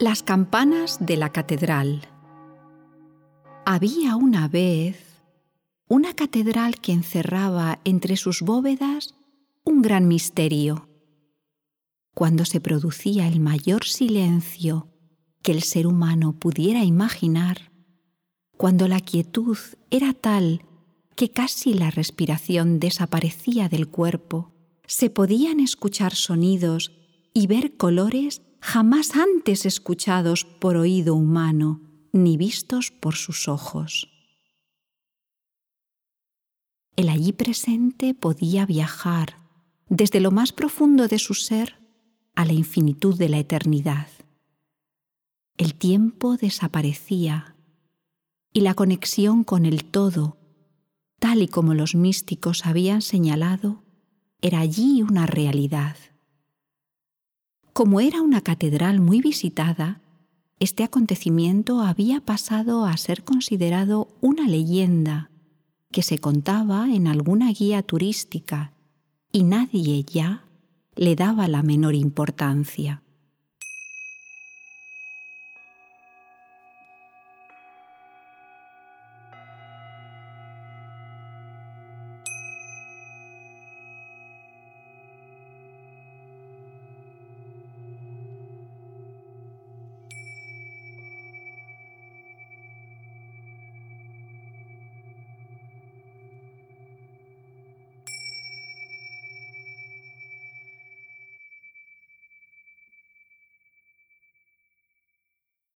Las campanas de la catedral. Había una vez una catedral que encerraba entre sus bóvedas un gran misterio. Cuando se producía el mayor silencio que el ser humano pudiera imaginar, cuando la quietud era tal que casi la respiración desaparecía del cuerpo, se podían escuchar sonidos y ver colores jamás antes escuchados por oído humano ni vistos por sus ojos. El allí presente podía viajar desde lo más profundo de su ser a la infinitud de la eternidad. El tiempo desaparecía y la conexión con el todo, tal y como los místicos habían señalado, era allí una realidad. Como era una catedral muy visitada, este acontecimiento había pasado a ser considerado una leyenda que se contaba en alguna guía turística y nadie ya le daba la menor importancia.